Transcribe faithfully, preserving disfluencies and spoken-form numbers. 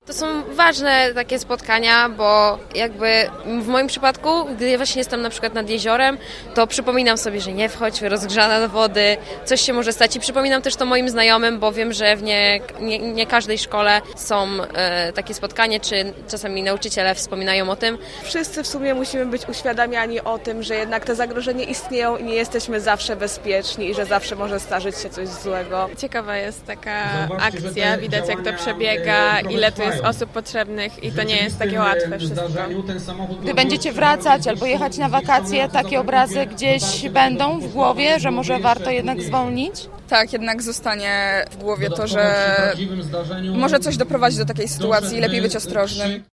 To są ważne takie spotkania, bo jakby w moim przypadku, gdy właśnie jestem na przykład nad jeziorem, to przypominam sobie, że nie wchodź rozgrzana do wody, coś się może stać i przypominam też to moim znajomym, bo wiem, że w nie, nie, nie każdej szkole są e, takie spotkania, czy czasami nauczyciele wspominają o tym. Wszyscy w sumie musimy być uświadamiani o tym, że jednak te zagrożenia istnieją i nie jesteśmy zawsze bezpieczni i że zawsze może zdarzyć się coś złego. Ciekawa jest taka akcja, widać jak to przebiega, ile tu jest osób potrzebnych i to nie jest takie łatwe wszystko. Gdy będziecie wracać albo jechać na wakacje, takie obrazy gdzieś będą w głowie, że może warto jednak zwolnić? Tak, jednak zostanie w głowie to, że może coś doprowadzić do takiej sytuacji i lepiej być ostrożnym.